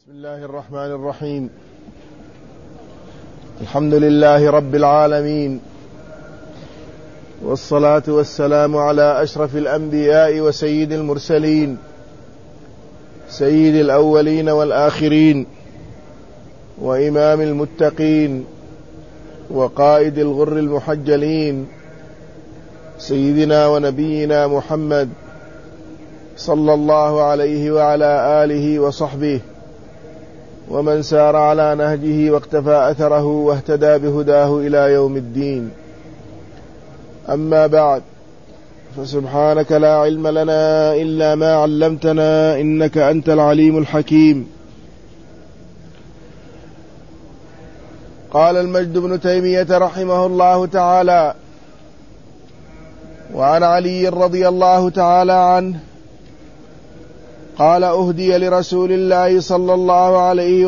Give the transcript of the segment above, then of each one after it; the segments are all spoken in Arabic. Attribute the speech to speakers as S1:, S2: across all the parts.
S1: بسم الله الرحمن الرحيم. الحمد لله رب العالمين، والصلاة والسلام على أشرف الأنبياء وسيد المرسلين، سيد الأولين والآخرين، وإمام المتقين، وقائد الغر المحجلين، سيدنا ونبينا محمد صلى الله عليه وعلى آله وصحبه ومن سار على نهجه واقتفى أثره واهتدى بهداه إلى يوم الدين. أما بعد، فسبحانك لا علم لنا إلا ما علمتنا إنك أنت العليم الحكيم. قال المجد بن تيمية رحمه الله تعالى: وعن علي رضي الله تعالى عنه قال: أهدي لرسول الله صلى الله عليه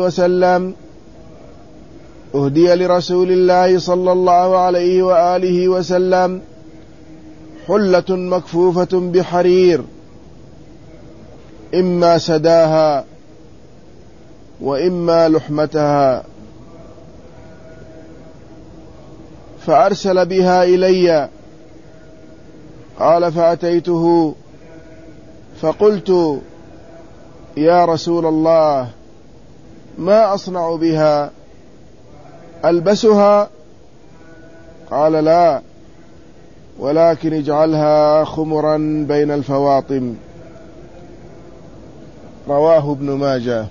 S1: وآله وسلم حلة مكفوفة بحرير، إما سداها وإما لحمتها، فأرسل بها إلي. قال: فأتيته فقلت: يا رسول الله، ما أصنع بها؟ ألبسها؟ قال: لا، ولكن اجعلها خمرا بين الفواطم. رواه ابن ماجه.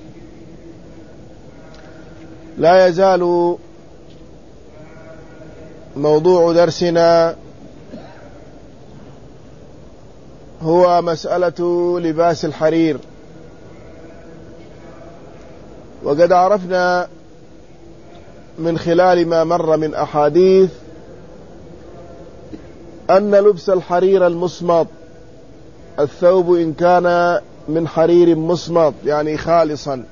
S1: لا يزال موضوع درسنا هو مسألة لباس الحرير، وقد عرفنا من خلال ما مر من أحاديث أن لبس الحرير المصمت، الثوب إن كان من حرير مصمت يعني خالصا،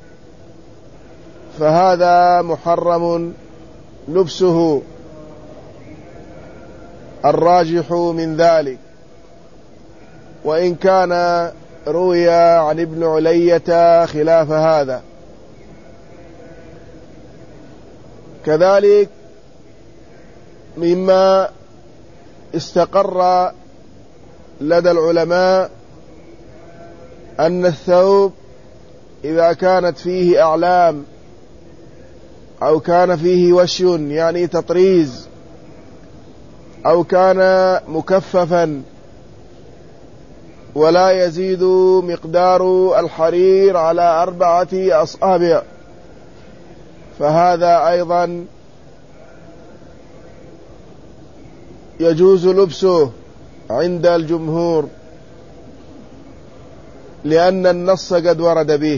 S1: فهذا محرم لبسه، الراجح من ذلك، وإن كان روي عن ابن علية خلاف هذا. كذلك مما استقر لدى العلماء أن الثوب إذا كانت فيه أعلام أو كان فيه وشي يعني تطريز، أو كان مكففا ولا يزيد مقدار الحرير على 4 أصابع، فهذا أيضا يجوز لبسه عند الجمهور، لأن النص قد ورد به.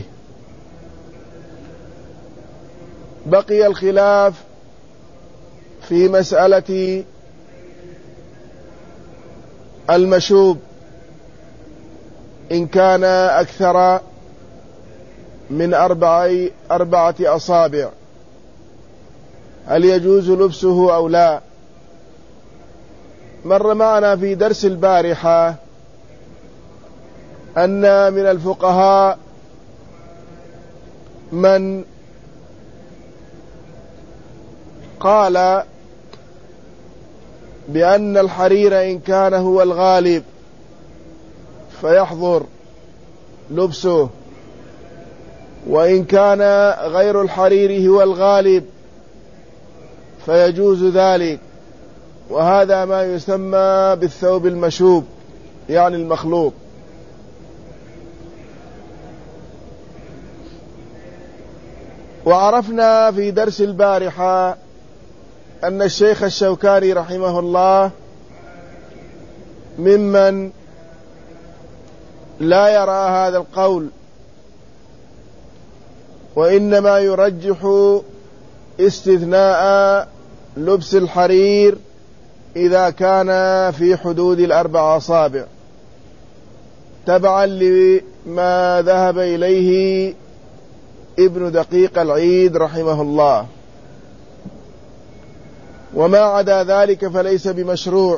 S1: بقي الخلاف في مسألة المشوب، إن كان أكثر من 4 أصابع، هل يجوز لبسه أو لا؟ مر معنا في درس البارحة أن من الفقهاء من قال بأن الحرير إن كان هو الغالب فيحظر لبسه، وإن كان غير الحرير هو الغالب فيجوز ذلك، وهذا ما يسمى بالثوب المشوب يعني المخلوط. وعرفنا في درس البارحة أن الشيخ الشوكاني رحمه الله ممن لا يرى هذا القول، وإنما يرجح استثناء لبس الحرير إذا كان في حدود 4 أصابع، تبعا لما ذهب إليه ابن دقيق العيد رحمه الله، وما عدا ذلك فليس بمشروع.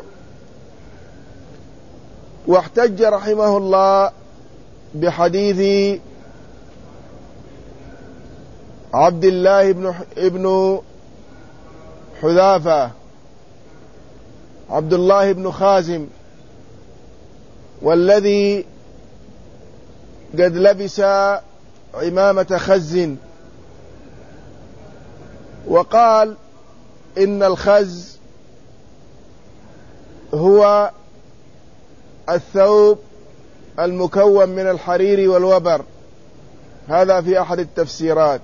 S1: واحتج رحمه الله بحديث عبد الله ابن حذافة، عبد الله بن خازم، والذي قد لبس عمامة خز، وقال إن الخز هو الثوب المكون من الحرير والوبر، هذا في أحد التفسيرات.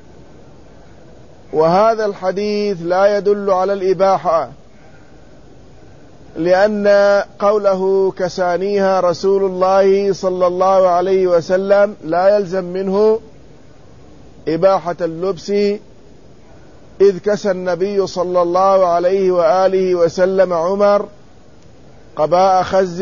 S1: وهذا الحديث لا يدل على الإباحة، لأن قوله كسانيها رسول الله صلى الله عليه وسلم لا يلزم منه إباحة اللبس، إذ كسى النبي صلى الله عليه وآله وسلم عمر قباء خز،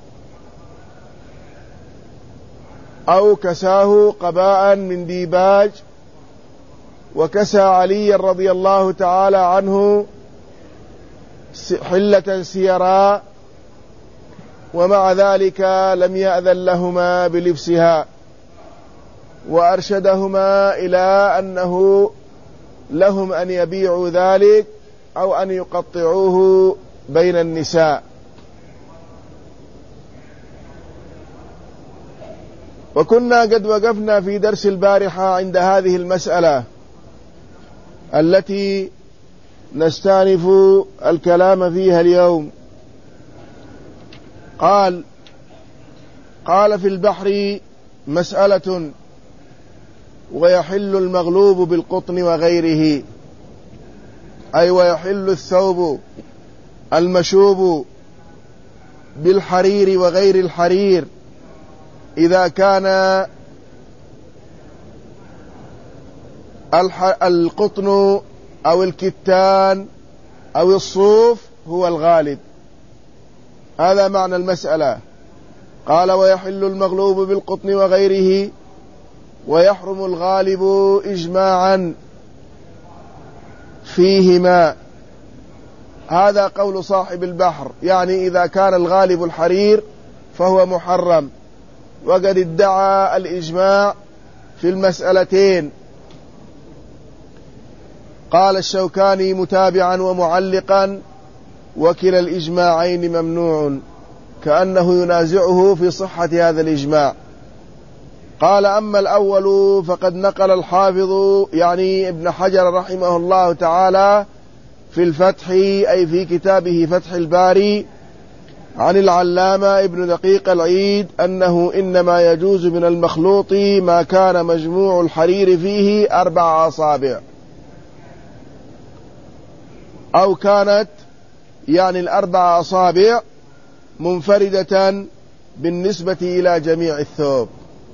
S1: أو كساه قباء من ديباج، وكسى علي رضي الله تعالى عنه حلة سيراء، ومع ذلك لم يأذن لهما بلبسها، وأرشدهما إلى أنه لهم أن يبيعوا ذلك أو أن يقطعوه بين النساء. وكنا قد وقفنا في درس البارحة عند هذه المسألة التي نستأنف الكلام فيها اليوم. قال في البحر مسألة: ويحل المغلوب بالقطن وغيره، أي ويحل الثوب المشوب بالحرير وغير الحرير إذا كان القطن أو الكتان أو الصوف هو الغالب. هذا معنى المسألة. قال: ويحل المغلوب بالقطن وغيره، ويحرم الغالب إجماعا فيهما. هذا قول صاحب البحر، يعني إذا كان الغالب الحرير فهو محرم، وقد ادعى الإجماع في المسألتين. قال الشوكاني متابعا ومعلقا: وكلا الإجماعين ممنوع، كأنه ينازعه في صحة هذا الإجماع. قال: أما الأول فقد نقل الحافظ يعني ابن حجر رحمه الله تعالى في الفتح، أي في كتابه فتح الباري، عن العلامة ابن دقيق العيد أنه إنما يجوز من المخلوط ما كان مجموع الحرير فيه 4 أصابع، أو كانت يعني 4 أصابع منفردة بالنسبة إلى جميع الثوب.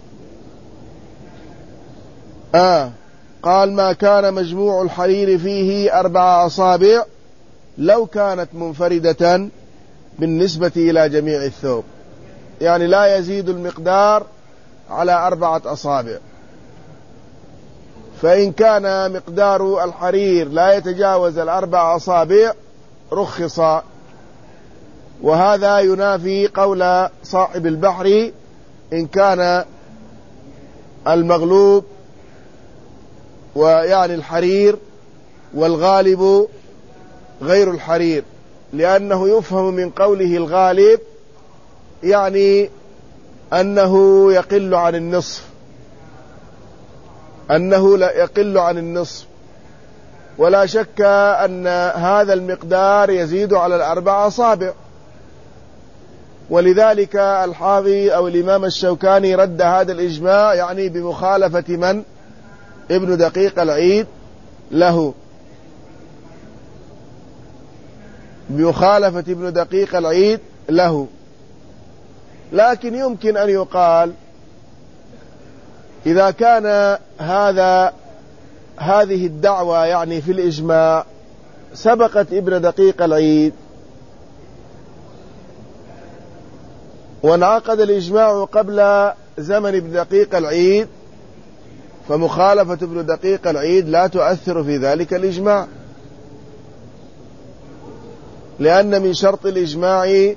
S1: قال: ما كان مجموع الحرير فيه 4 أصابع لو كانت منفردة بالنسبة إلى جميع الثوب، يعني لا يزيد المقدار على 4 أصابع. فإن كان مقدار الحرير لا يتجاوز 4 أصابع رخص. وهذا ينافي قول صاحب البحر إن كان المغلوب ويعني الحرير والغالب غير الحرير، لأنه يفهم من قوله الغالب يعني أنه يقل عن النصف، أنه لا يقل عن النصف، ولا شك أن هذا المقدار يزيد على 4 أصابع. ولذلك الحافظ أو الإمام الشوكاني رد هذا الإجماع يعني بمخالفة من؟ ابن دقيق العيد له، بمخالفة ابن دقيق العيد له. لكن يمكن أن يقال إذا كان هذه الدعوة يعني في الإجماع سبقت ابن دقيق العيد، وانعقد الإجماع قبل زمن ابن دقيق العيد، فمخالفة ابن دقيق العيد لا تؤثر في ذلك الإجماع، لأن من شرط الإجماع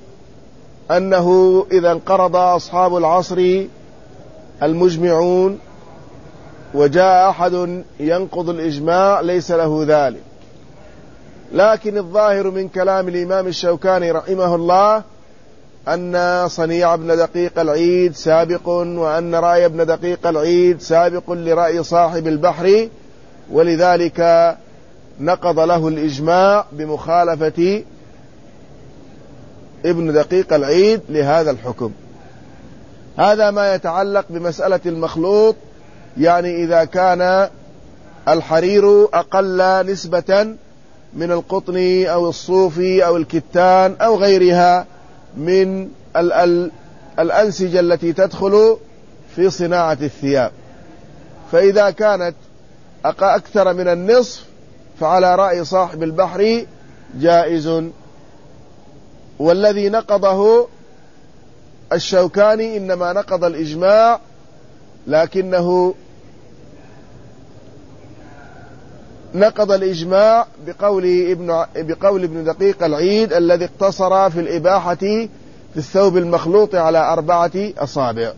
S1: أنه إذا انقرض أصحاب العصر المجمعون وجاء أحد ينقض الإجماع ليس له ذلك. لكن الظاهر من كلام الإمام الشوكاني رحمه الله أن صنيع ابن دقيق العيد سابق، وأن رأي ابن دقيق العيد سابق لرأي صاحب البحر، ولذلك نقض له الإجماع بمخالفة ابن دقيق العيد لهذا الحكم. هذا ما يتعلق بمسألة المخلوط، يعني إذا كان الحرير أقل نسبة من القطن أو الصوف أو الكتان أو غيرها من الأنسجة التي تدخل في صناعة الثياب، فإذا كانت أكثر من النصف فعلى رأي صاحب البحر جائز. والذي نقضه الشوكاني إنما نقض الإجماع، لكنه نقض الإجماع بقول ابن دقيق العيد الذي اقتصر في الإباحة في الثوب المخلوط على 4 أصابع.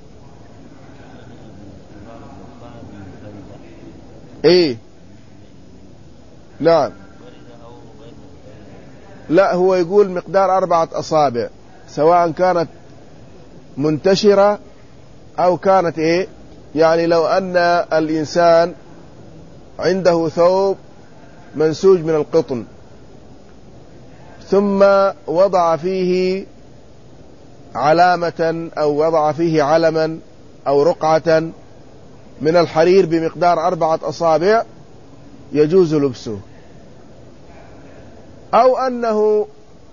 S1: إيه نعم، لا هو يقول مقدار 4 أصابع، سواء كانت منتشرة أو كانت إيه، يعني لو أن الإنسان عنده ثوب منسوج من القطن ثم وضع فيه علامة أو وضع فيه علما أو رقعة من الحرير بمقدار 4 أصابع يجوز لبسه، أو أنه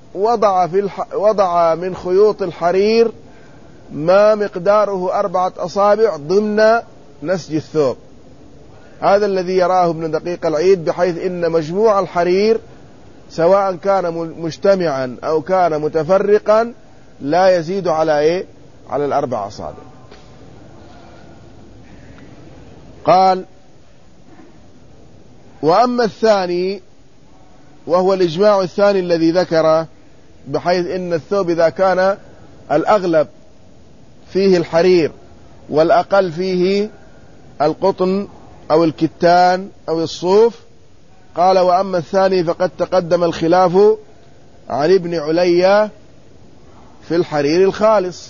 S1: وضع من خيوط الحرير ما مقداره 4 أصابع ضمن نسج الثوب. هذا الذي يراه ابن دقيق العيد، بحيث إن مجموع الحرير سواء كان مجتمعا أو كان متفرقا لا يزيد على إيه؟ على 4 أصابع. قال: وأما الثاني وهو الإجماع الثاني الذي ذكره، بحيث إن الثوب إذا كان الأغلب فيه الحرير والأقل فيه القطن أو الكتان أو الصوف، قال: وأما الثاني فقد تقدم الخلاف عن ابن عليا في الحرير الخالص،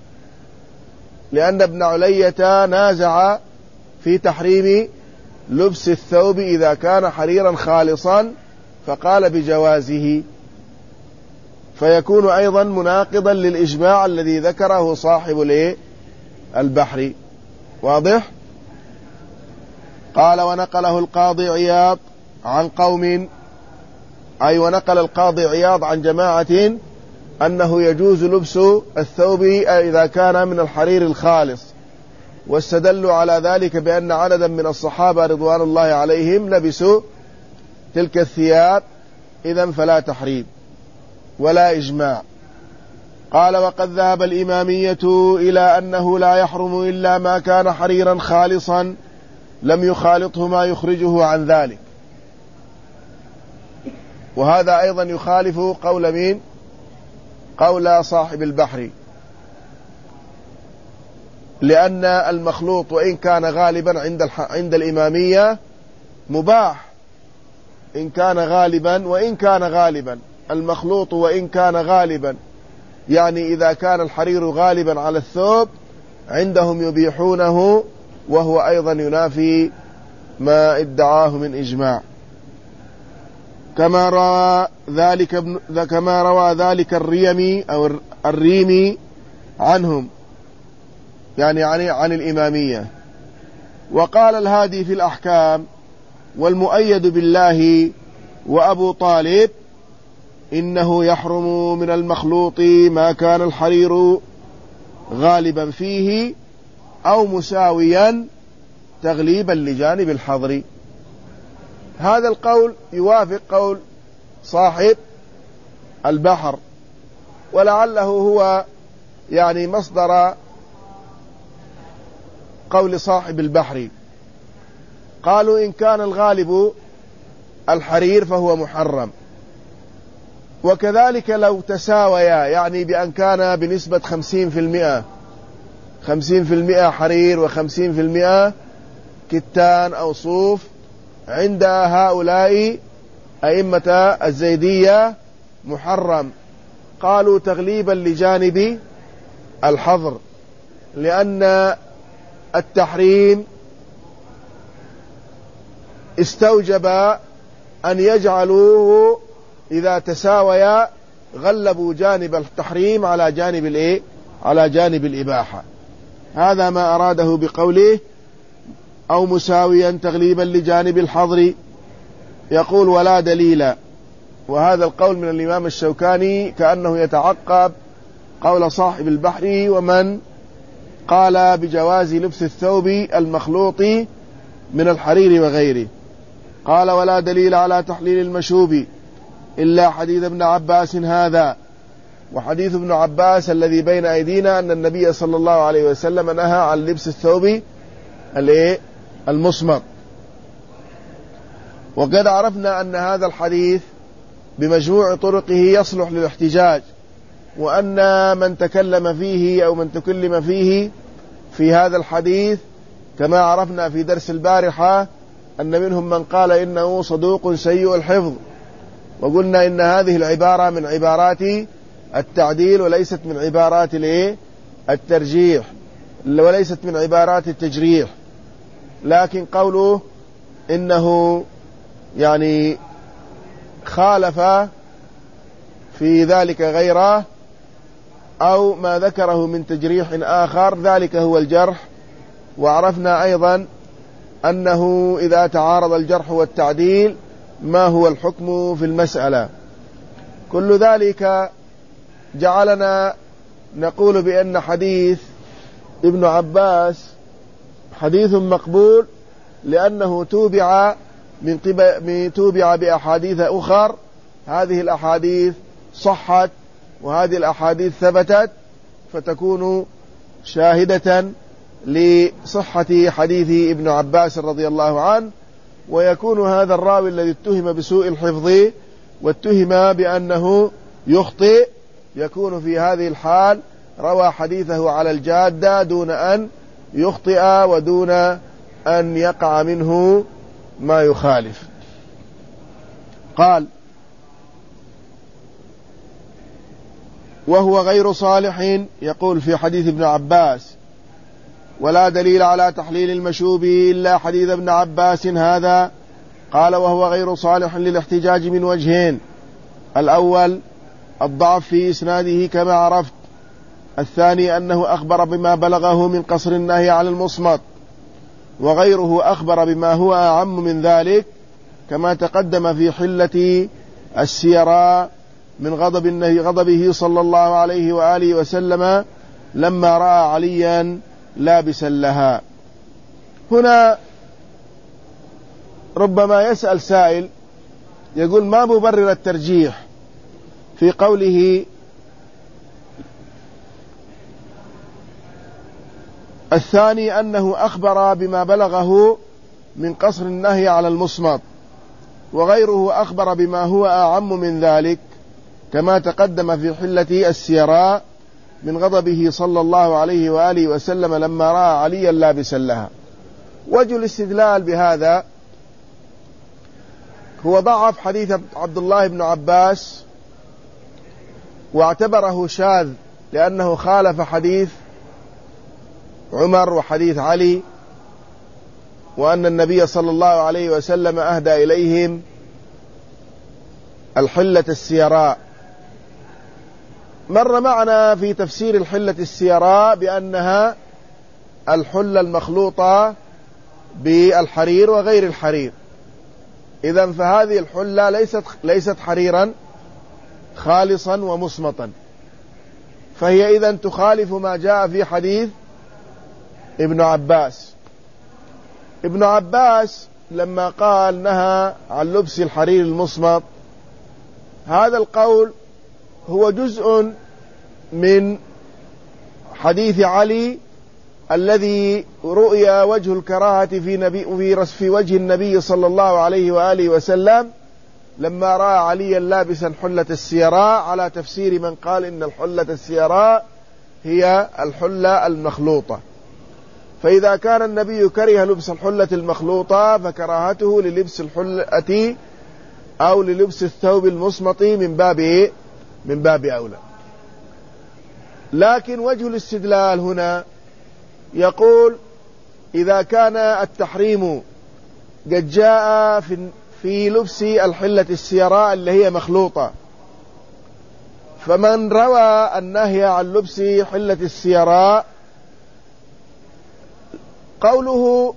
S1: لأن ابن علية نازع في تحريم لبس الثوب إذا كان حريرا خالصا، فقال بجوازه، فيكون أيضا مناقضا للإجماع الذي ذكره صاحب البحر. واضح؟ قال: ونقله القاضي عياض عن قوم، أي ونقل القاضي عياض عن جماعة أنه يجوز لبس الثوب إذا كان من الحرير الخالص، واستدلوا على ذلك بأن عددا من الصحابة رضوان الله عليهم لبسوا تلك الثياب، إذن فلا تحريم ولا إجماع. قال: وقد ذهب الإمامية إلى أنه لا يحرم إلا ما كان حريرا خالصا لم يخالطه ما يخرجه عن ذلك. وهذا أيضا يخالف قول مين؟ قول صاحب البحر، لأن المخلوط وإن كان غالبا عند الإمامية مباح، إن كان غالبا وإن كان غالبا المخلوط وإن كان غالبا، يعني إذا كان الحرير غالبا على الثوب عندهم يبيحونه، وهو أيضا ينافي ما ادعاه من إجماع، كما روى ذلك الريمي أو الريمي عنهم، يعني عن الإمامية. وقال الهادي في الأحكام: والمؤيد بالله وأبو طالب إنه يحرم من المخلوط ما كان الحرير غالبا فيه أو مساويا تغليبا لجانب الحظر. هذا القول يوافق قول صاحب البحر، ولعله هو يعني مصدر قول صاحب البحر. قالوا إن كان الغالب الحرير فهو محرم، وكذلك لو تساويا، يعني بأن كان بنسبة 50% حرير و50% كتان أو صوف عند هؤلاء أئمة الزيدية محرم. قالوا تغليبا لجانب الحظر، لأن التحريم استوجب أن يجعلوه إذا تساويا غلبوا جانب التحريم على جانب الإباحة. هذا ما أراده بقوله أو مساويا تغليبا لجانب الحظر. يقول ولا دليل، وهذا القول من الإمام الشوكاني كأنه يتعقب قول صاحب البحر ومن قال بجواز لبس الثوب المخلوط من الحرير وغيره. قال ولا دليل على تحليل المشوب إلا حديث ابن عباس هذا. وحديث ابن عباس الذي بين أيدينا أن النبي صلى الله عليه وسلم نهى عن لبس الثوب المصمت. وقد عرفنا أن هذا الحديث بمجموع طرقه يصلح للاحتجاج، وأن من تكلم فيه أو من تكلم فيه في هذا الحديث كما عرفنا في درس البارحة أن منهم من قال إنه صدوق سيء الحفظ، وقلنا إن هذه العبارة من عبارات التعديل وليست من عبارات الترجيح وليست من عبارات التجريح. لكن قوله إنه يعني خالف في ذلك غيره أو ما ذكره من تجريح آخر ذلك هو الجرح. وعرفنا أيضا أنه إذا تعارض الجرح والتعديل ما هو الحكم في المسألة. كل ذلك جعلنا نقول بأن حديث ابن عباس حديث مقبول، لأنه توبع بأحاديث أخر. هذه الأحاديث صحت وهذه الأحاديث ثبتت، فتكون شاهدة لصحة حديث ابن عباس رضي الله عنه. ويكون هذا الراوي الذي اتهم بسوء الحفظ واتهم بأنه يخطئ يكون في هذه الحال روى حديثه على الجادة دون أن يخطئ ودون أن يقع منه ما يخالف. قال وهو غير صالح، يقول في حديث ابن عباس ولا دليل على تحليل المشوب إلا حديث ابن عباس هذا. قال وهو غير صالح للاحتجاج من وجهين: الأول الضعف في إسناده كما عرفت، الثاني أنه أخبر بما بلغه من قصر النهي على المصمت، وغيره أخبر بما هو أعم من ذلك كما تقدم في حلة السيراء من غضبه صلى الله عليه وآله وسلم لما رأى عليا لابسا لها. هنا ربما يسأل سائل يقول ما مبرر الترجيح في قوله الثاني أنه أخبر بما بلغه من قصر النهي على المصمت، وغيره أخبر بما هو أعم من ذلك كما تقدم في حلة السيراء من غضبه صلى الله عليه وآله وسلم لما رأى عليا لابسا لها؟ وجه الاستدلال بهذا هو ضعف حديث عبد الله بن عباس واعتبره شاذ لأنه خالف حديث عمر وحديث علي، وأن النبي صلى الله عليه وسلم أهدى إليهم الحلة السيراء. مر معنا في تفسير الحلة السيراء بأنها الحلة المخلوطة بالحرير وغير الحرير. إذن فهذه الحلة ليست حريرا خالصا ومصمتا، فهي إذن تخالف ما جاء في حديث ابن عباس. ابن عباس لما قال نهى عن لبس الحرير المصمت، هذا القول هو جزء من حديث علي الذي رؤي وجه الكراهة في وجه النبي صلى الله عليه وآله وسلم لما رأى عليا لابسا حلة السيراء، على تفسير من قال إن الحلة السيراء هي الحلة المخلوطة. فإذا كان النبي كره لبس الحلة المخلوطة فكراهته للبس الحلة أو للبس الثوب المصمط من باب أولى. لكن وجه الاستدلال هنا يقول إذا كان التحريم قد جاء في لبس الحلة السيراء اللي هي مخلوطة، فمن روى النهي عن لبس حلة السيراء قوله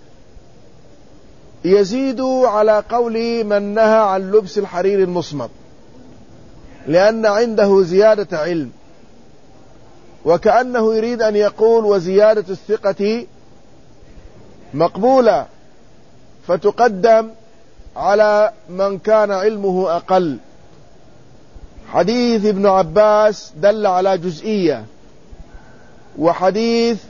S1: يزيد على قول من نهى عن لبس الحرير المصمت، لأن عنده زيادة علم، وكأنه يريد أن يقول وزيادة الثقة مقبولة فتقدم على من كان علمه أقل. حديث ابن عباس دل على جزئية، وحديث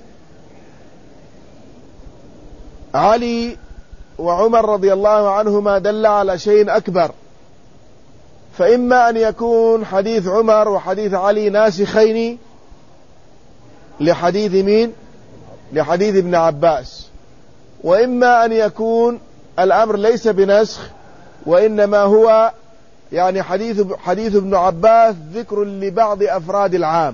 S1: علي وعمر رضي الله عنهما دل على شيء أكبر، فإما أن يكون حديث عمر وحديث علي ناسخين لحديث مين؟ لحديث ابن عباس، وإما أن يكون الأمر ليس بنسخ، وإنما هو يعني حديث ابن عباس ذكر لبعض أفراد العام،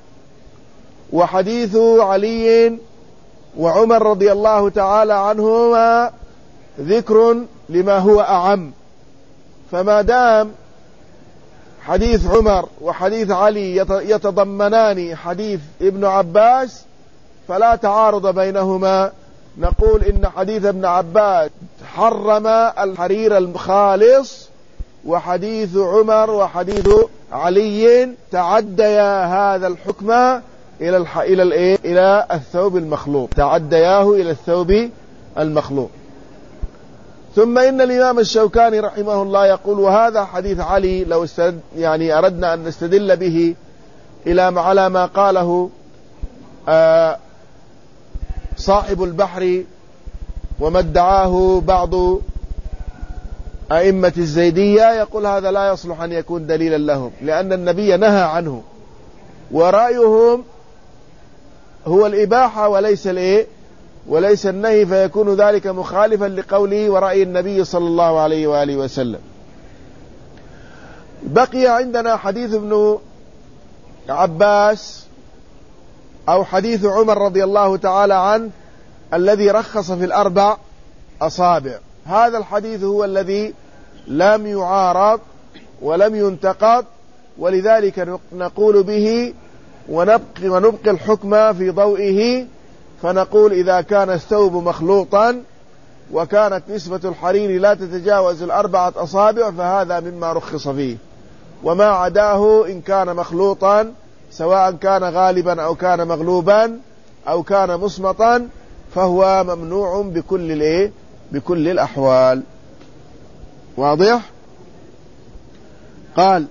S1: وحديث علي وعمر رضي الله تعالى عنهما ذكر لما هو أعم. فما دام حديث عمر وحديث علي يتضمنان حديث ابن عباس فلا تعارض بينهما، نقول إن حديث ابن عباس حرم الحرير الخالص، وحديث عمر وحديث علي تعديا هذا الحكم إلى الثوب المخلوط، تعدياه إلى الثوب المخلوط. ثم إن الإمام الشوكاني رحمه الله يقول وهذا حديث علي لو يعني أردنا أن نستدل به على ما قاله صاحب البحر وما ادعاه بعض أئمة الزيدية، يقول هذا لا يصلح أن يكون دليلا لهم، لأن النبي نهى عنه، ورأيهم هو الإباحة وليس النهي، فيكون ذلك مخالفا لقوله ورأي النبي صلى الله عليه وآله وسلم. بقي عندنا حديث ابن عباس أو حديث عمر رضي الله تعالى عنه الذي رخص في 4 أصابع. هذا الحديث هو الذي لم يعارض ولم ينتقد، ولذلك نقول به ونبقي الحكم في ضوئه، فنقول إذا كان الثوب مخلوطا وكانت نسبة الحرير لا تتجاوز 4 أصابع فهذا مما رخص فيه، وما عداه إن كان مخلوطا سواء كان غالبا أو كان مغلوبا أو كان مصمتا فهو ممنوع بكل الأحوال. واضح؟ قال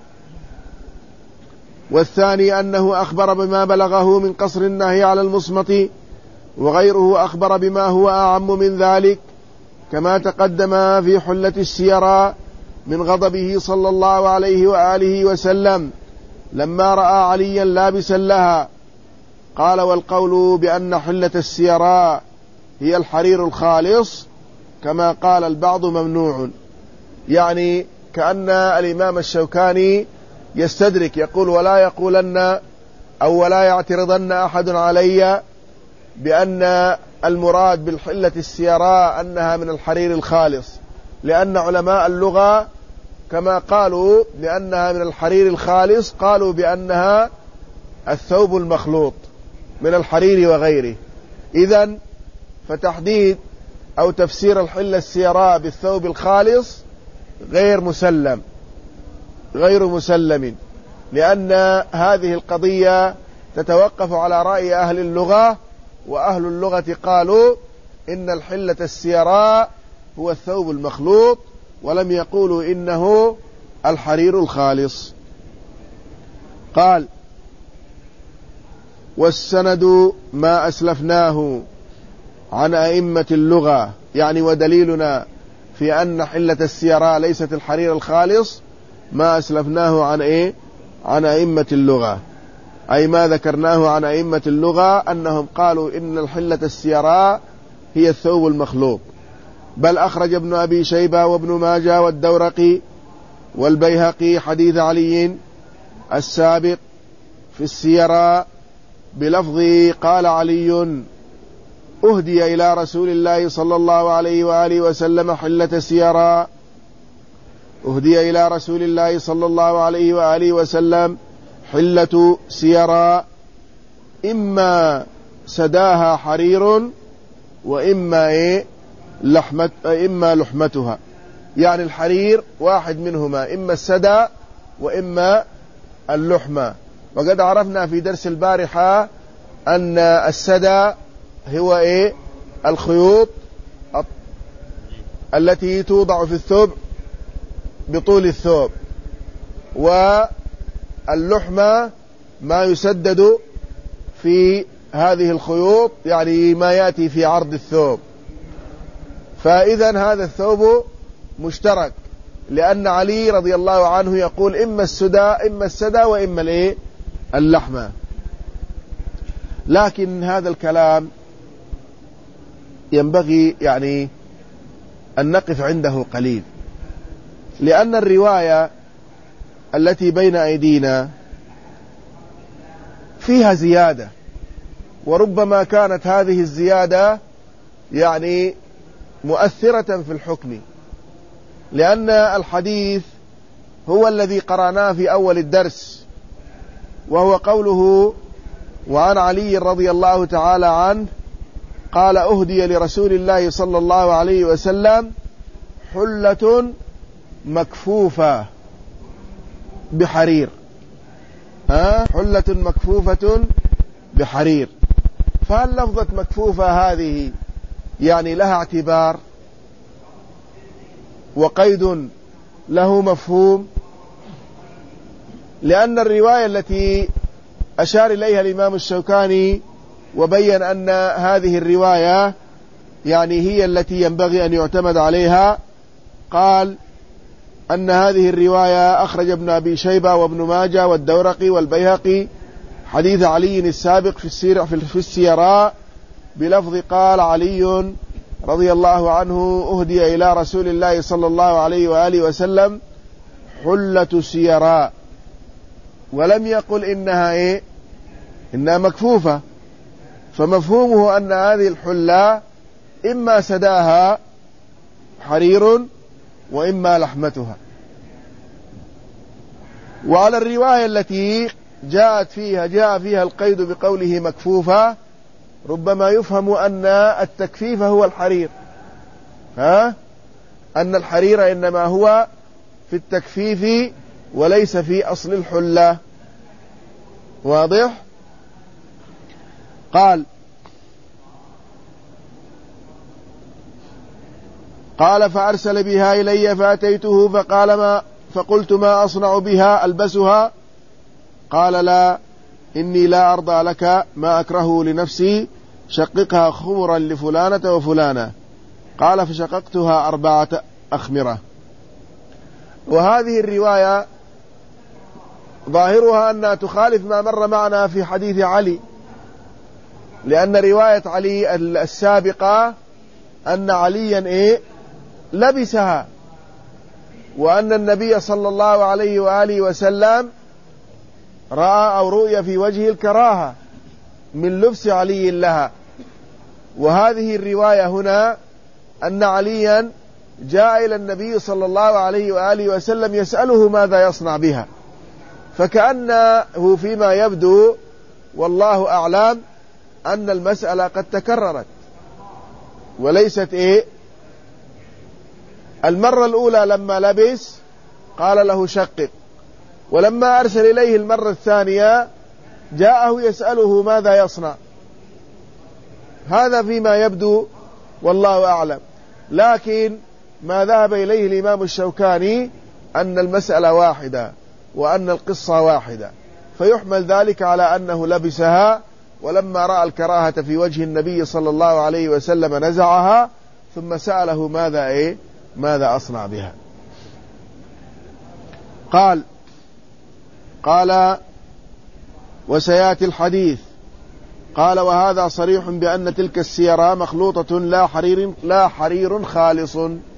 S1: والثاني أنه أخبر بما بلغه من قصر النهي على المصمت، وغيره أخبر بما هو أعم من ذلك، كما تقدم في حلة السيراء من غضبه صلى الله عليه وآله وسلم لما رأى عليا لابسا لها، قال والقول بأن حلة السيراء هي الحرير الخالص كما قال البعض ممنوع. يعني كأن الإمام الشوكاني يستدرك، يقول ولا يقولن أو ولا يعترضن أحد علي بأن المراد بالحلة السيراء أنها من الحرير الخالص، لأن علماء اللغة كما قالوا بأنها من الحرير الخالص قالوا بأنها الثوب المخلوط من الحرير وغيره. إذن فتحديد أو تفسير الحلة السيراء بالثوب الخالص غير مسلم، لأن هذه القضية تتوقف على رأي أهل اللغة، وأهل اللغة قالوا إن الحلة السيراء هو الثوب المخلوط، ولم يقولوا إنه الحرير الخالص. قال والسند ما أسلفناه عن أئمة اللغة، يعني ودليلنا في أن حلة السيراء ليست الحرير الخالص ما أسلفناه عن أئمة اللغة. أي ما ذكرناه عن أئمة اللغة أنهم قالوا إن الحلة السيراء هي الثوب المخلوط. بل أخرج ابن أبي شيبة وابن ماجه والدورقي والبيهقي حديث علي السابق في السيراء بلفظ قال علي أهدي إلى رسول الله صلى الله عليه وآله وسلم حلة سيراء، أهدي إلى رسول الله صلى الله عليه وآله وسلم حلة سيراء إما سداها حرير وإما إما لحمتها، يعني الحرير واحد منهما، إما السدى وإما اللحمة. وقد عرفنا في درس البارحة أن السدى هو الخيوط التي توضع في الثوب بطول الثوب، واللحمة ما يسدد في هذه الخيوط، يعني ما يأتي في عرض الثوب. فإذا هذا الثوب مشترك، لأن علي رضي الله عنه يقول إما السدى وإما اللحمة. لكن هذا الكلام ينبغي يعني أن نقف عنده قليل، لأن الرواية التي بين أيدينا فيها زيادة، وربما كانت هذه الزيادة يعني مؤثرة في الحكم، لأن الحديث هو الذي قرأناه في أول الدرس، وهو قوله وعن علي رضي الله تعالى عنه قال أهدي لرسول الله صلى الله عليه وسلم حلة مكفوفة بحرير، حلة مكفوفة بحرير. فهل لفظة مكفوفة هذه يعني لها اعتبار وقيد له مفهوم؟ لأن الرواية التي أشار إليها الإمام الشوكاني وبين أن هذه الرواية يعني هي التي ينبغي أن يعتمد عليها، قال أن هذه الرواية أخرج ابن أبي شيبة وابن ماجه والدورقي والبيهقي حديث علي السابق في السيراء بلفظ قال علي رضي الله عنه أهدي إلى رسول الله صلى الله عليه وآله وسلم حلة سيراء، ولم يقل إنها إنها مكفوفة. فمفهومه أن هذه الحلة إما سداها حرير وإما لحمتها. وعلى الرواية التي جاء فيها القيد بقوله مكفوفة، ربما يفهم أن التكفيف هو الحرير، أن الحرير إنما هو في التكفيف وليس في أصل الحلة. واضح؟ قال فأرسل بها إلي فأتيته فقلت ما أصنع بها ألبسها؟ قال لا، إني لا أرضى لك ما أكره لنفسي، شققها خمرا لفلانة وفلانة. قال فشققتها 4 أخمرة. وهذه الرواية ظاهرها أنها تخالف ما مر معنا في حديث علي، لأن رواية علي السابقة أن عليا لبسها، وأن النبي صلى الله عليه وآله وسلم رأى أو رؤي في وجه الكراهة من لبس علي لها. وهذه الرواية هنا أن عليا جاء إلى النبي صلى الله عليه وآله وسلم يسأله ماذا يصنع بها، فكأنه فيما يبدو والله أعلم أن المسألة قد تكررت، وليست المرة الأولى لما لبس قال له شقق، ولما أرسل إليه المرة الثانية جاءه يسأله ماذا يصنع. هذا فيما يبدو والله أعلم، لكن ما ذهب إليه الإمام الشوكاني أن المسألة واحدة وأن القصة واحدة، فيحمل ذلك على أنه لبسها، ولما رأى الكراهة في وجه النبي صلى الله عليه وسلم نزعها، ثم سأله ماذا أصنع بها. قال وسيأتي الحديث. قال: وهذا صريح بأن تلك السيرة مخلوطة لا حرير خالص.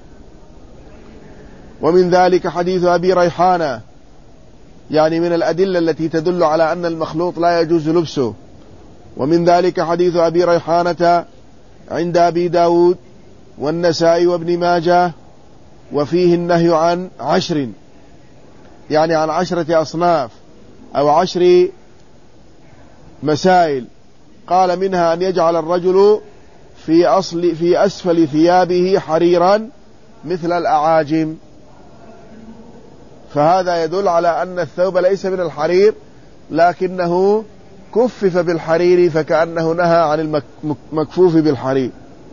S1: ومن ذلك حديث أبي ريحانة، يعني من الأدلة التي تدل على أن المخلوط لا يجوز لبسه. ومن ذلك حديث أبي ريحانة عند أبي داود والنسائي وابن ماجه، وفيه النهي عن 10، يعني عن 10 أصناف أو 10 مسائل. قال: منها أن يجعل الرجل في أسفل ثيابه حريرا مثل الأعاجم، فهذا يدل على أن الثوب ليس من الحرير لكنه كفف بالحرير، فكأنه نهى عن المكفوف بالحرير.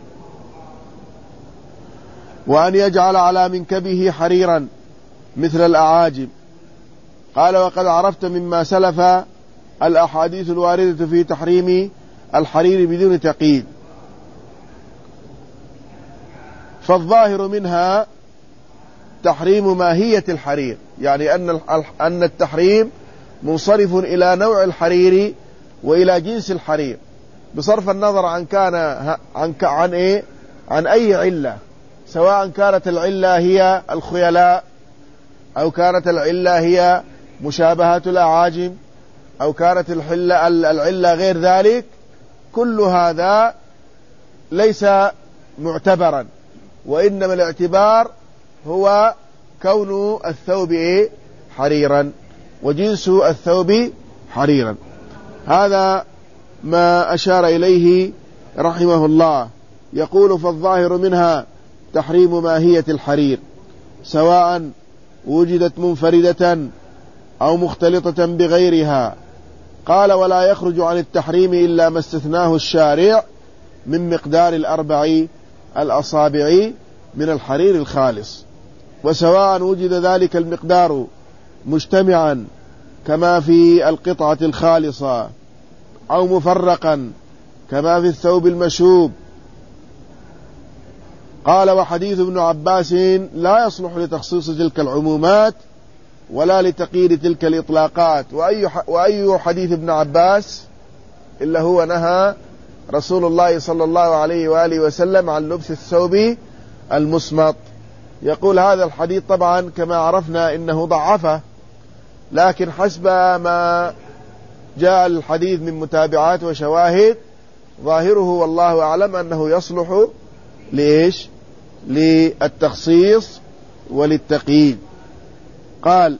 S1: وأن يجعل على منكبه حريرا مثل الأعاجم. قال: وقد عرفت مما سلف الأحاديث الواردة في تحريم الحرير بدون تقييد، فالظاهر منها تحريم ماهية الحرير، يعني أن التحريم منصرف إلى نوع الحرير وإلى جنس الحرير، بصرف النظر عن أي علة، سواء كانت العلة هي الخيلاء، أو كانت العلة هي مشابهة الأعاجم، أو كانت العلة غير ذلك. كل هذا ليس معتبرا، وإنما الاعتبار هو كون الثوب حريرا وجنس الثوب حريرا. هذا ما أشار إليه رحمه الله. يقول: فالظاهر منها تحريم ماهية الحرير سواء وجدت منفردة أو مختلطة بغيرها. قال: ولا يخرج عن التحريم إلا ما استثناه الشارع من مقدار 4 الأصابع من الحرير الخالص، وسواء وجد ذلك المقدار مجتمعا كما في القطعة الخالصة أو مفرقا كما في الثوب المشوب. قال: وحديث ابن عباس لا يصلح لتخصيص تلك العمومات ولا لتقييد تلك الإطلاقات. وأي حديث ابن عباس إلا هو نهى رسول الله صلى الله عليه وآله وسلم عن لبس الثوب المصمت. يقول: هذا الحديث طبعا كما عرفنا إنه ضعفه، لكن حسب ما جاء الحديث من متابعات وشواهد ظاهره والله أعلم أنه يصلح لإيش؟ للتخصيص وللتقييد. قال: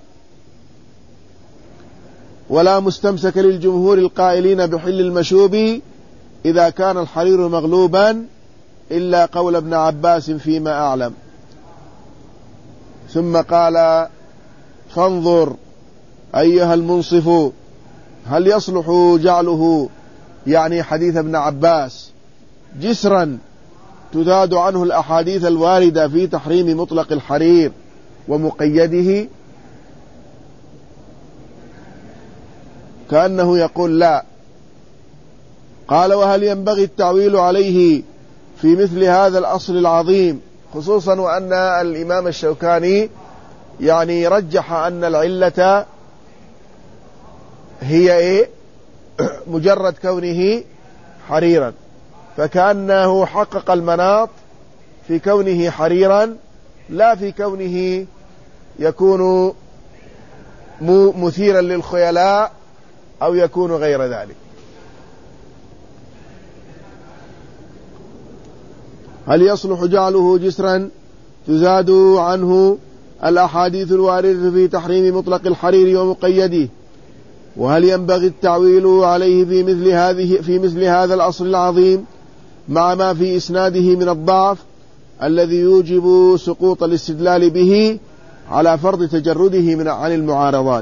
S1: ولا مستمسك للجمهور القائلين بحل المشوب إذا كان الحرير مغلوبا إلا قول ابن عباس فيما أعلم. ثم قال: فانظر أيها المنصف هل يصلح جعله، يعني حديث ابن عباس، جسرا تذاد عنه الأحاديث الواردة في تحريم مطلق الحرير ومقيده؟ كأنه يقول لا. قال: وهل ينبغي التعويل عليه في مثل هذا الأصل العظيم، خصوصا وأن الإمام الشوكاني يعني رجح أن العلة هي مجرد كونه حريرا، فكأنه حقق المناط في كونه حريرا لا في كونه يكون مثيرا للخيلاء أو يكون غير ذلك. هل يصلح جعله جسرا تزاد عنه الأحاديث الواردة في تحريم مطلق الحرير ومقيده؟ وهل ينبغي التعويل عليه في مثل هذا الأصل العظيم مع ما في إسناده من الضعف الذي يوجب سقوط الاستدلال به على فرض تجرده عن المعارضات؟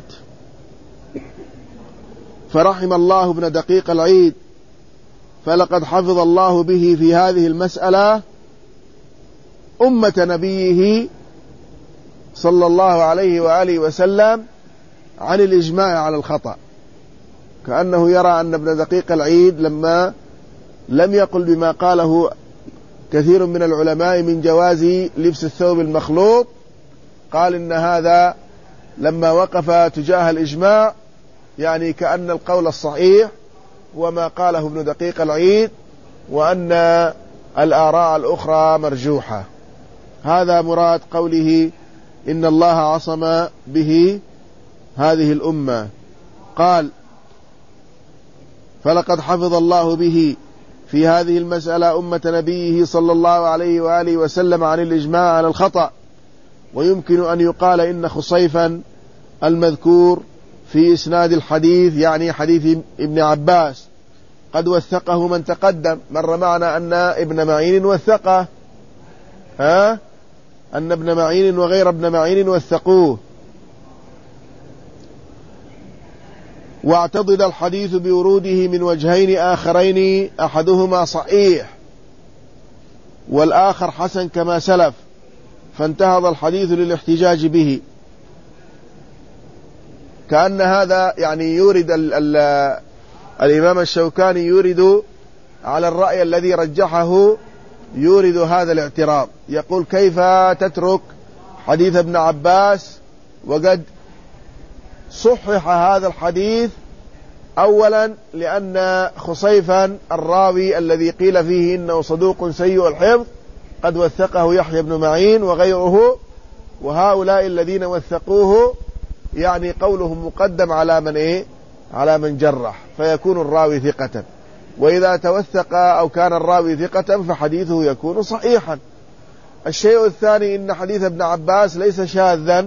S1: فرحم الله ابن دقيق العيد، فلقد حفظ الله به في هذه المسألة أمة نبيه صلى الله عليه وآله وسلم عن الإجماع على الخطأ. كأنه يرى أن ابن دقيق العيد لما لم يقل بما قاله كثير من العلماء من جواز لبس الثوب المخلوط، قال إن هذا لما وقف تجاه الإجماع يعني كأن القول الصحيح وما قاله ابن دقيق العيد، وأن الآراء الأخرى مرجوحة. هذا مراد قوله إن الله عصم به هذه الأمة. قال فلقد حفظ الله به في هذه المسألة أمة نبيه صلى الله عليه وآله وسلم عن الإجماع على الخطأ. ويمكن أن يقال إن خصيفا المذكور في إسناد الحديث يعني حديث ابن عباس قد وثقه من تقدم. مر معنا أن ابن معين وثقه، أن ابن معين وغير ابن معين وثقوه. واعتضد الحديث بوروده من وجهين آخرين، أحدهما صحيح والآخر حسن كما سلف، فانتهض الحديث للاحتجاج به. كأن هذا يعني يورد الإمام الشوكاني يورد على الرأي الذي رجحه، يورد هذا الاعتراض، يقول كيف تترك حديث ابن عباس وقد صحح هذا الحديث؟ أولا لأن خصيفا الراوي الذي قيل فيه إنه صدوق سيء الحفظ قد وثقه يحيى بن معين وغيره، وهؤلاء الذين وثقوه يعني قولهم مقدم على من على من جرح، فيكون الراوي ثقة. وإذا توثق أو كان الراوي ثقة فحديثه يكون صحيحا. الشيء الثاني إن حديث ابن عباس ليس شاذا،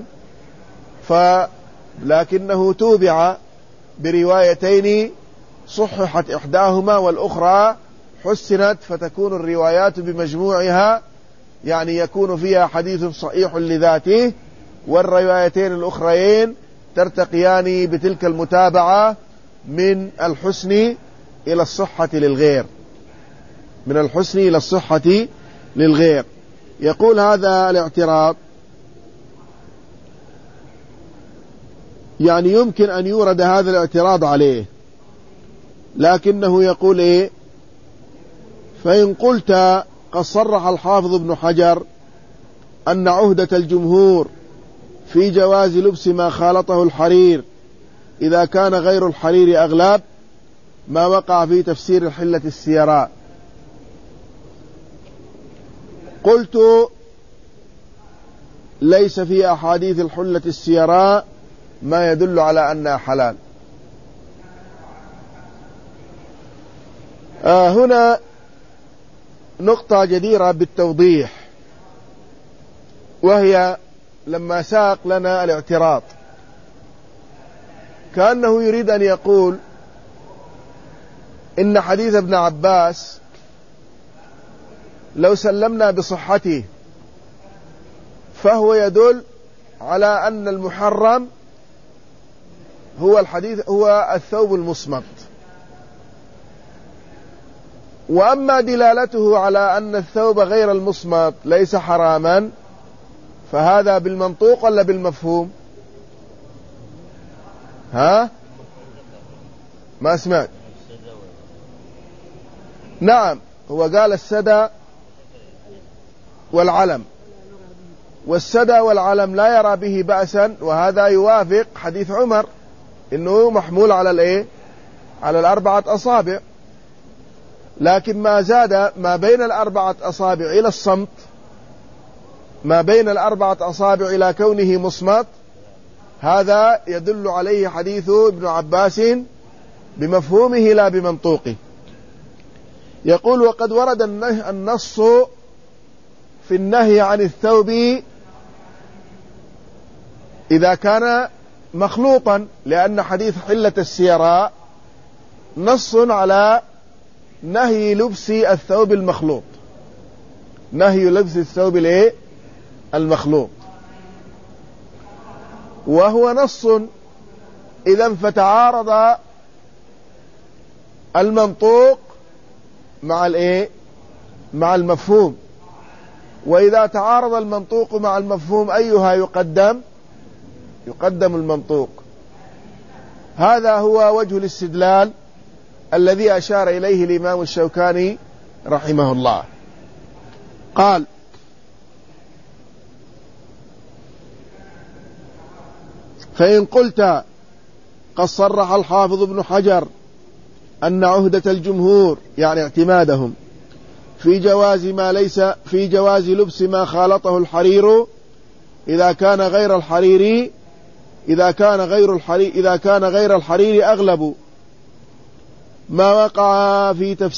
S1: لكنه توبع بروايتين صححت إحداهما والأخرى حسنت، فتكون الروايات بمجموعها يعني يكون فيها حديث صحيح لذاته، والروايتين الأخرين ترتقيان بتلك المتابعة من الحسن إلى الصحة للغير، من الحسن إلى الصحة للغير. يقول هذا الاعتراض يعني يمكن أن يورد هذا الاعتراض عليه، لكنه يقول فإن قلت قد صرح الحافظ ابن حجر أن عهدة الجمهور في جواز لبس ما خالطه الحرير إذا كان غير الحرير أغلب، ما وقع في تفسير الحلة السيراء. قلت ليس في أحاديث الحلة السيراء ما يدل على أنها حلال. هنا نقطة جديرة بالتوضيح، وهي لما ساق لنا الاعتراض كأنه يريد أن يقول إن حديث ابن عباس لو سلمنا بصحته فهو يدل على أن المحرم هو الثوب المصمت، وأما دلالته على أن الثوب غير المصمت ليس حراما فهذا بالمنطوق ولا بالمفهوم؟ ما سمعت. نعم، هو قال السدى والعلم، والسدى والعلم لا يرى به بأسا، وهذا يوافق حديث عمر إنه محمول على على الأربعة أصابع. لكن ما زاد ما بين الأربعة أصابع إلى الصمت، ما بين الأربعة أصابع إلى كونه مصمت، هذا يدل عليه حديث ابن عباس بمفهومه لا بمنطوقه. يقول وقد ورد النص في النهي عن الثوب إذا كان مخلوطا، لأن حديث حلة السيراء نص على نهي لبس الثوب المخلوط، نهي لبس الثوب المخلوط، وهو نص إذا فتعارض المنطوق مع المفهوم. وإذا تعارض المنطوق مع المفهوم أيها يقدم المنطوق. هذا هو وجه الاستدلال الذي أشار إليه الإمام الشوكاني رحمه الله. قال فإن قلت قد صرح الحافظ ابن حجر أن عهدة الجمهور يعني اعتمادهم في جواز لبس ما خالطه الحرير إذا كان غير الحرير أغلب ما وقع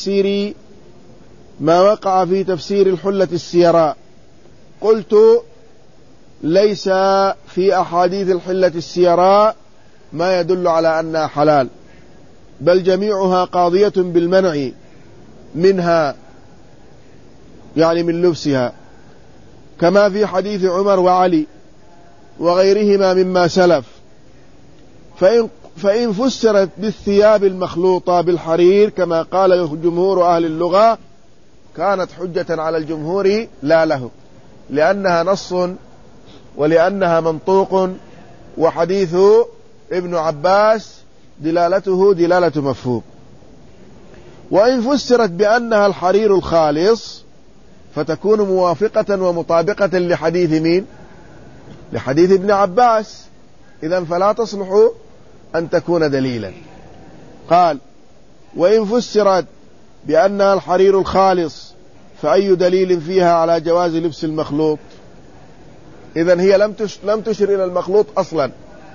S1: في تفسير الحلة السيراء. قلت ليس في أحاديث الحلة السيراء ما يدل على أنها حلال، بل جميعها قاضية بالمنع منها يعني من لبسها، كما في حديث عمر وعلي وغيرهما مما سلف. فإن فسرت بالثياب المخلوطة بالحرير كما قال جمهور أهل اللغة كانت حجة على الجمهور لا له، لأنها نص ولأنها منطوق، وحديث ابن عباس دلالته دلالة مفهوم. وإن فسرت بأنها الحرير الخالص فتكون موافقة ومطابقة لحديث مين؟ لحديث ابن عباس، إذن فلا تصلح أن تكون دليلا. قال: وإن فسرت بأنها الحرير الخالص فأي دليل فيها على جواز لبس المخلوط؟ إذن هي لم تشر إلى المخلوط أصلا.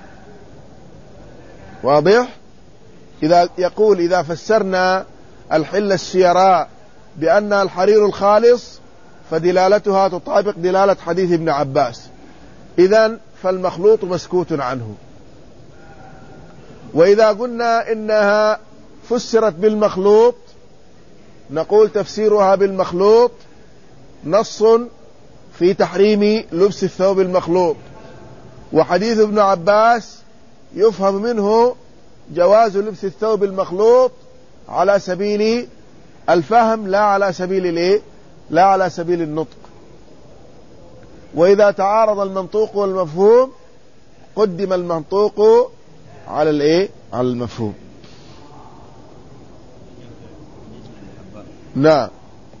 S1: واضح؟ إذا فسرنا الحلة السيراء بأنها الحرير الخالص فدلالتها تطابق دلالة حديث ابن عباس، إذن فالمخلوط مسكوت عنه. وإذا قلنا إنها فسرت بالمخلوط نقول تفسيرها بالمخلوط نص في تحريم لبس الثوب المخلوط، وحديث ابن عباس يفهم منه جواز لبس الثوب المخلوط على سبيل الفهم لا على سبيل النطق. وإذا تعارض المنطوق والمفهوم قدم المنطوق على المفهوم. نعم.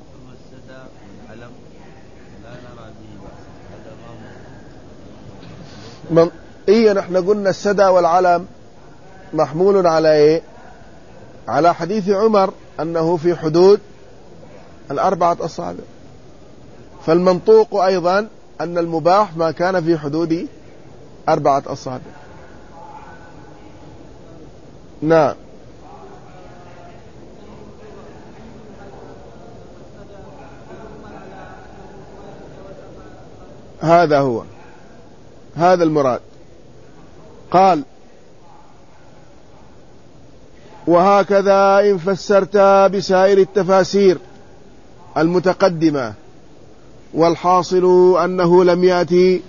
S1: نحن قلنا السدى والعلم محمول على على حديث عمر أنه في حدود 4 أصابع، فالمنطوق أيضا أن المباح ما كان في حدود 4 أصابع. نعم. هذا المراد. قال: وهكذا إن فسرت بسائر التفاسير المتقدمة، والحاصل أنه لم يأتي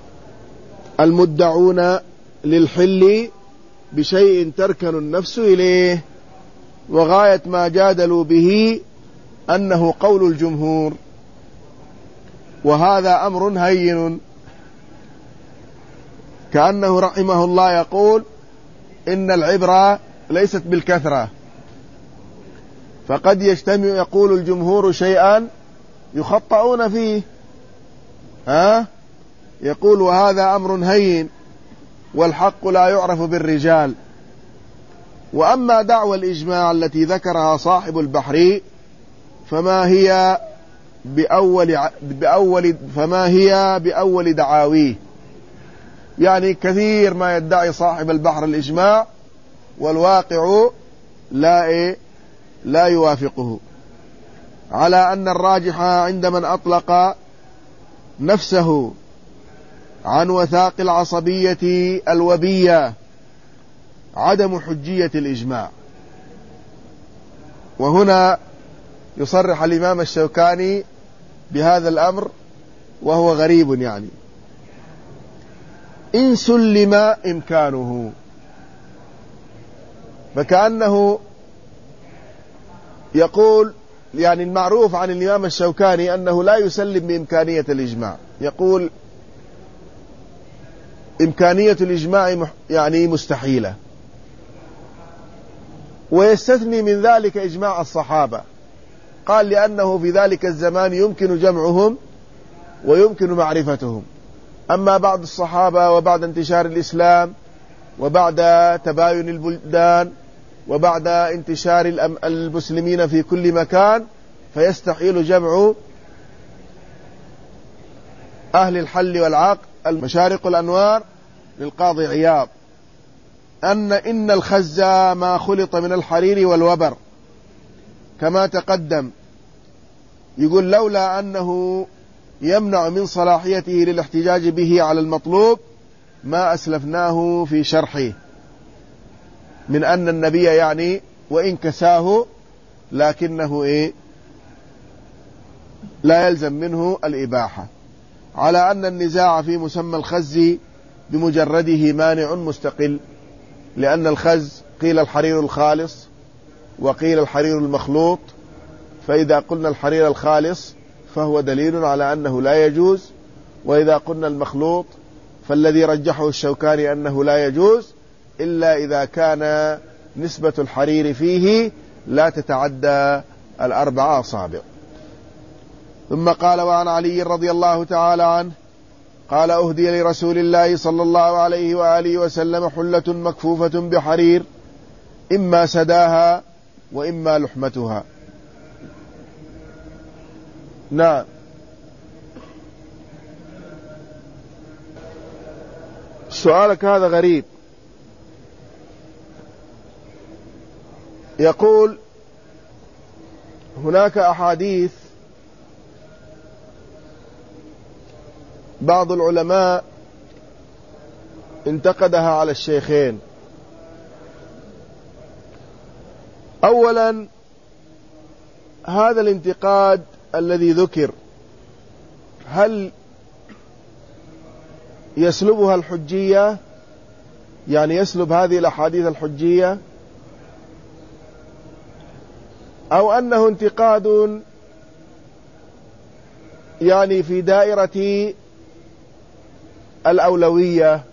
S1: المدعون للحل بشيء تركن النفس إليه، وغاية ما جادلوا به أنه قول الجمهور، وهذا أمر هين، كأنه رحمه الله يقول إن العبرة ليست بالكثرة، فقد يجتمع يقول الجمهور شيئا يخطئون فيه، يقول وهذا أمر هين والحق لا يعرف بالرجال. وأما دعوى الإجماع التي ذكرها صاحب البحر فما هي بأول دعاويه، يعني كثير ما يدعي صاحب البحر الإجماع والواقع لا يوافقه، على أن الراجح عند من أطلق نفسه عن وثاق العصبية الوبية عدم حجية الإجماع. وهنا يصرح الإمام الشوكاني بهذا الأمر وهو غريب، يعني إن سلم إمكانه، فكأنه يقول يعني المعروف عن الإمام الشوكاني أنه لا يسلم بإمكانية الإجماع، يقول إمكانية الإجماع يعني مستحيلة، ويستثني من ذلك إجماع الصحابة، قال لأنه في ذلك الزمان يمكن جمعهم ويمكن معرفتهم، أما بعد الصحابة وبعد انتشار الإسلام وبعد تباين البلدان وبعد انتشار المسلمين في كل مكان، فيستحيل جمع أهل الحل والعقد. المشارق الأنوار للقاضي عياض إن الخز ما خلط من الحرير والوبر كما تقدم. يقول لولا أنه يمنع من صلاحيته للاحتجاج به على المطلوب ما أسلفناه في شرحه، من أن النبي يعني وإن كساه لكنه لا يلزم منه الإباحة، على أن النزاع في مسمى الخز بمجرده مانع مستقل، لأن الخز قيل الحرير الخالص وقيل الحرير المخلوط، فإذا قلنا الحرير الخالص فهو دليل على أنه لا يجوز، وإذا قلنا المخلوط فالذي رجحه الشوكاني أنه لا يجوز إلا إذا كان نسبة الحرير فيه لا تتعدى 4 أصابع. ثم قال: وعن علي رضي الله تعالى عنه قال: أهدي لرسول الله صلى الله عليه وآله وسلم حلة مكفوفة بحرير إما سداها وإما لحمتها. نعم. سؤالك هذا غريب. يقول: هناك أحاديث بعض العلماء انتقدها على الشيخين. أولا، هذا الانتقاد الذي ذكر هل يسلبها الحجية، يعني يسلب هذه الأحاديث الحجية، أو أنه انتقاد يعني في دائرة الأولوية،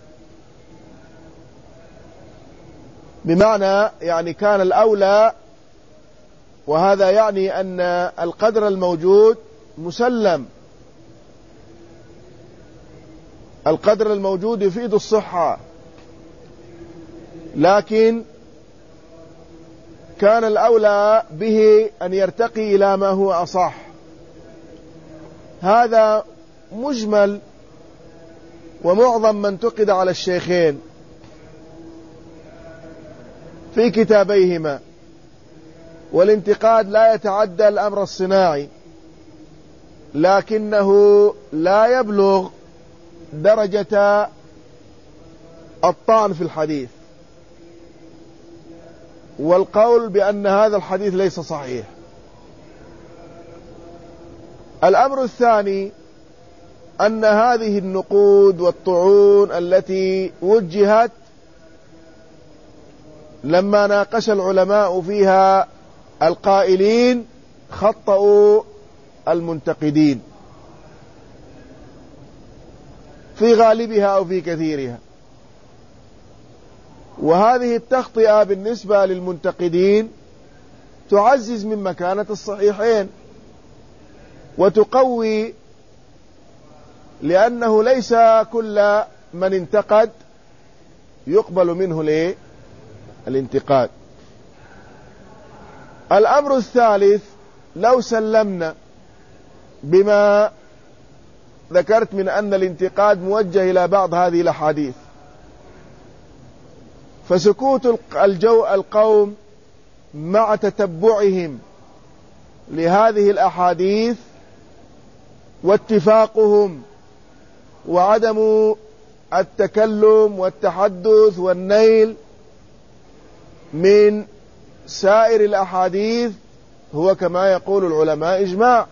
S1: بمعنى يعني كان الأولى، وهذا يعني أن القدر الموجود مسلم، القدر الموجود يفيد الصحة، لكن كان الأولى به أن يرتقي إلى ما هو أصح. هذا مجمل ومعظم ما انتقد على الشيخين في كتابيهما، والانتقاد لا يتعدى الأمر الصناعي، لكنه لا يبلغ درجة الطعن في الحديث والقول بأن هذا الحديث ليس صحيح. الأمر الثاني أن هذه النقود والطعون التي وجهت لما ناقش العلماء فيها القائلين خطأوا المنتقدين في غالبها أو في كثيرها، وهذه التخطئة بالنسبة للمنتقدين تعزز من مكانة الصحيحين وتقوي، لأنه ليس كل من انتقد يقبل منه الانتقاد. الأمر الثالث، لو سلمنا بما ذكرت من أن الانتقاد موجه إلى بعض هذه الأحاديث، فسكوت القوم مع تتبعهم لهذه الأحاديث واتفاقهم وعدم التكلم والتحدث والنيل من سائر الأحاديث هو كما يقول العلماء إجماع.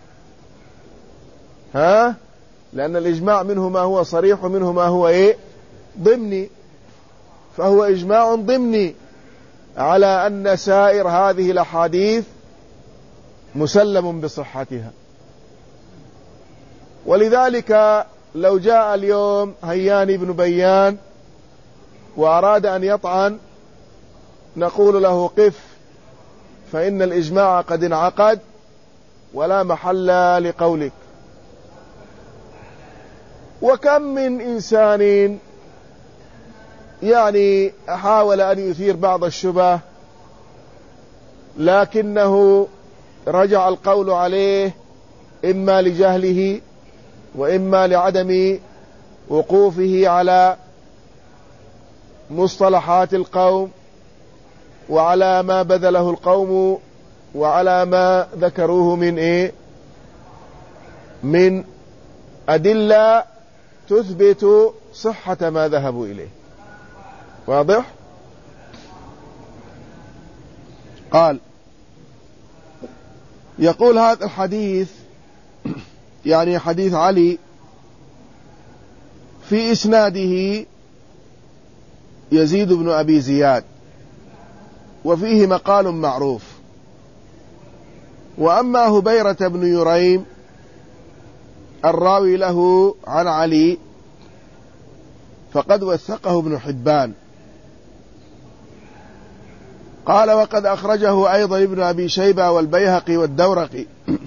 S1: لأن الإجماع منه ما هو صريح ومنه ما هو ضمني، فهو إجماع ضمني على أن سائر هذه الأحاديث مسلم بصحتها. ولذلك لو جاء اليوم هيان بن بيان وأراد أن يطعن نقول له قف، فإن الإجماع قد انعقد ولا محل لقولك. وكم من إنسان يعني حاول أن يثير بعض الشبه، لكنه رجع القول عليه إما لجهله وإما لعدم وقوفه على مصطلحات القوم وعلى ما بذله القوم وعلى ما ذكروه من أدلة تثبت صحة ما ذهبوا إليه. واضح؟ قال يقول هذا الحديث يعني حديث علي في إسناده يزيد بن أبي زياد وفيه مقال معروف، وأما هبيرة بن يريم الراوي له عن علي فقد وثقه ابن حبان. قال وقد أخرجه أيضا ابن أبي شيبة والبيهقي والدورقي،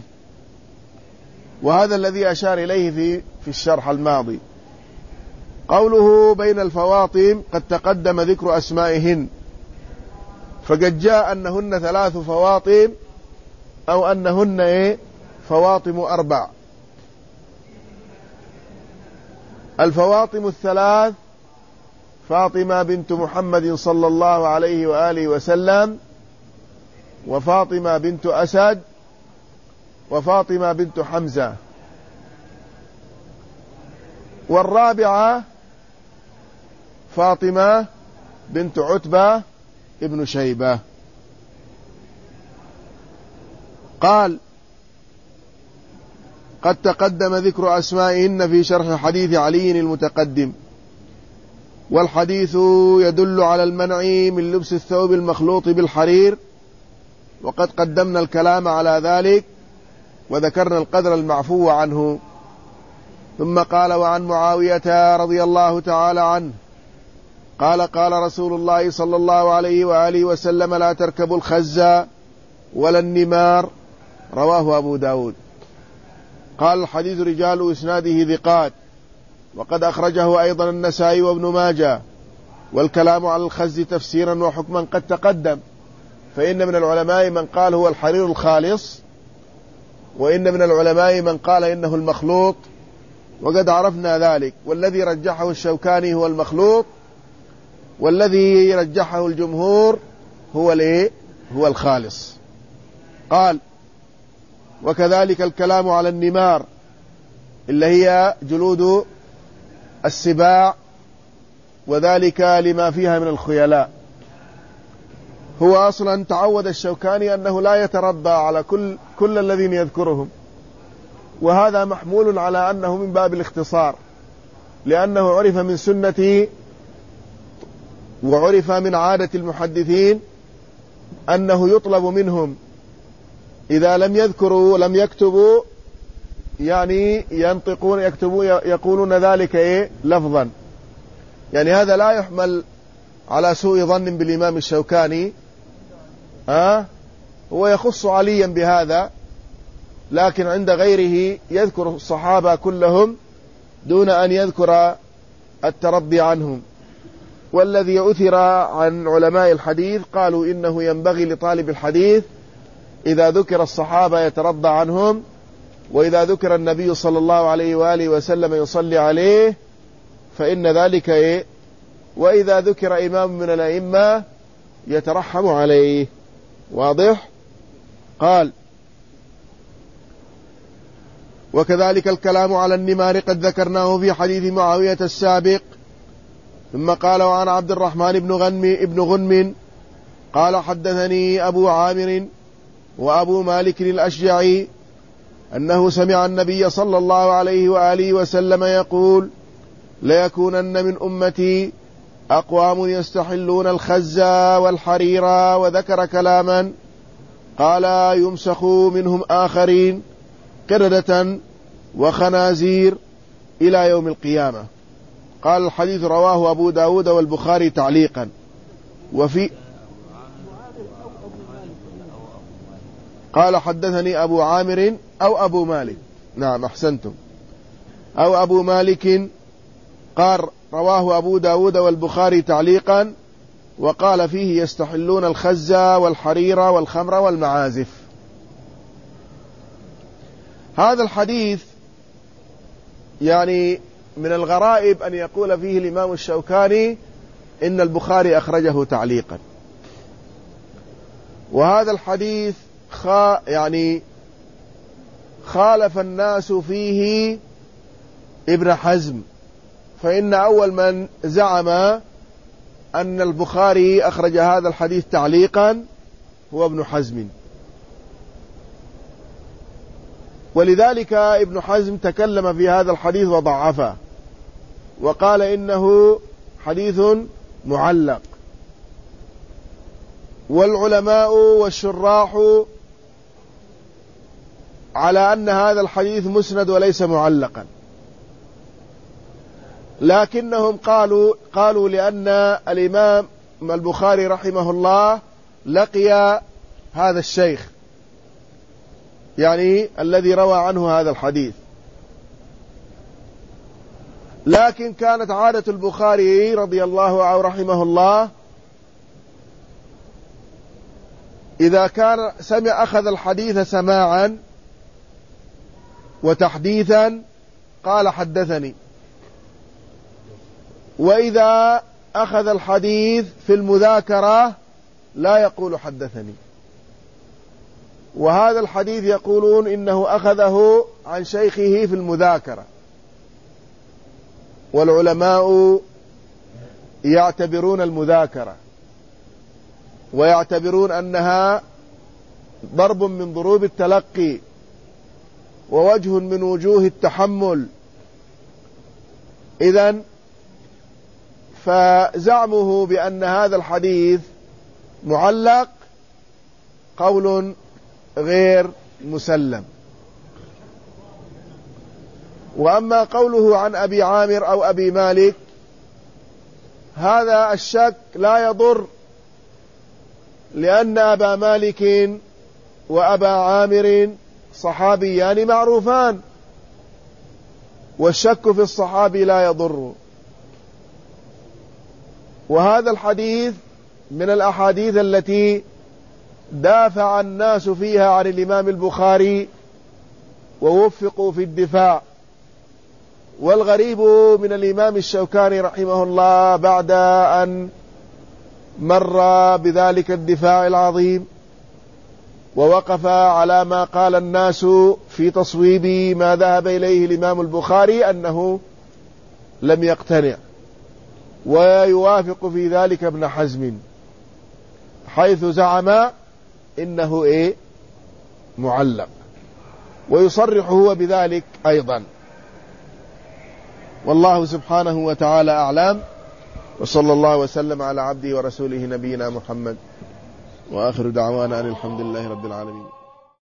S1: وهذا الذي أشار إليه في الشرح الماضي. قوله بين الفواطم قد تقدم ذكر أسمائهن، فقد جاء أنهن 3 فواطم أو أنهن فواطم 4. الفواطم 3 فاطمة بنت محمد صلى الله عليه وآله وسلم، وفاطمة بنت أسد، وفاطمة بنت حمزة. والرابعة فاطمة بنت عتبة ابن شيبة. قال قد تقدم ذكر أسمائهن في شرح حديث علي المتقدم، والحديث يدل على المنع من لبس الثوب المخلوط بالحرير، وقد قدمنا الكلام على ذلك وذكرنا القدر المعفو عنه. ثم قال وعن معاوية رضي الله تعالى عنه قال قال رسول الله صلى الله عليه وآله وسلم لا تركبوا الخز ولا النمار، رواه أبو داود. قال الحديث رجال إسناده ثقات، وقد أخرجه أيضا النسائي وابن ماجه، والكلام على الخز تفسيرا وحكما قد تقدم، فإن من العلماء من قال هو الحرير الخالص، وإن من العلماء من قال إنه المخلوط، وقد عرفنا ذلك. والذي رجحه الشوكاني هو المخلوط، والذي رجحه الجمهور هو الخالص. قال وكذلك الكلام على النمار اللي هي جلود السباع، وذلك لما فيها من الخيلاء. هو أصلا تعود الشوكاني أنه لا يتربى على كل الذين يذكرهم، وهذا محمول على أنه من باب الاختصار، لأنه عرف من سنة وعرف من عادة المحدثين أنه يطلب منهم إذا لم يذكروا لم يكتبوا، يعني ينطقون يقولون ذلك لفظا. يعني هذا لا يحمل على سوء ظن بالإمام الشوكاني، هو يخص عليا بهذا، لكن عند غيره يذكر الصحابة كلهم دون أن يذكر الترضي عنهم. والذي أثر عن علماء الحديث قالوا إنه ينبغي لطالب الحديث إذا ذكر الصحابة يترضى عنهم، وإذا ذكر النبي صلى الله عليه وآله وسلم يصلي عليه، فإن ذلك وإذا ذكر إمام من الأئمة يترحم عليه. واضح؟ قال وكذلك الكلام على النمار قد ذكرناه في حديث معاوية السابق. ثم قال وعن عبد الرحمن بن غنم قال حدثني أبو عامر وأبو مالك الأشجعي أنه سمع النبي صلى الله عليه وآله وسلم يقول ليكونن من أمتي أقوام يستحلون الخز والحرير، وذكر كلاما قال يمسخ منهم آخرين كردة وخنازير إلى يوم القيامة. قال الحديث رواه أبو داود والبخاري تعليقا. وفي قال حدثني أبو عامر أو أبو مالك، نعم أحسنتم، أو أبو مالك رواه أبو داود والبخاري تعليقا، وقال فيه يستحلون الخز والحرير والخمر والمعازف. هذا الحديث يعني من الغرائب أن يقول فيه الإمام الشوكاني إن البخاري أخرجه تعليقا. وهذا الحديث يعني خالف الناس فيه ابن حزم، فإن أول من زعم أن البخاري أخرج هذا الحديث تعليقا هو ابن حزم، ولذلك ابن حزم تكلم في هذا الحديث وضعفه وقال إنه حديث معلق، والعلماء والشراح على أن هذا الحديث مسند وليس معلقا، لكنهم قالوا لأن الإمام البخاري رحمه الله لقي هذا الشيخ يعني الذي روى عنه هذا الحديث، لكن كانت عادة البخاري رضي الله عنه رحمه الله إذا كان أخذ الحديث سماعا وتحديثا قال حدثني، وإذا أخذ الحديث في المذاكرة لا يقول حدثني. وهذا الحديث يقولون إنه أخذه عن شيخه في المذاكرة، والعلماء يعتبرون المذاكرة ويعتبرون أنها ضرب من ضروب التلقي ووجه من وجوه التحمل. إذن فزعمه بأن هذا الحديث معلق قول غير مسلم. وأما قوله عن أبي عامر أو أبي مالك هذا الشك لا يضر، لأن أبا مالك وأبا عامر صحابيان معروفان، والشك في الصحابي لا يضر. وهذا الحديث من الأحاديث التي دافع الناس فيها عن الإمام البخاري ووفقوا في الدفاع. والغريب من الإمام الشوكاني رحمه الله بعد أن مر بذلك الدفاع العظيم ووقف على ما قال الناس في تصويب ما ذهب إليه الإمام البخاري أنه لم يقتنع، ويوافق في ذلك ابن حزم حيث زعم إنه معلق، ويصرح هو بذلك أيضا. والله سبحانه وتعالى أعلم، وصلى الله وسلم على عبده ورسوله نبينا محمد، وآخر دعوانا أن الحمد لله رب العالمين.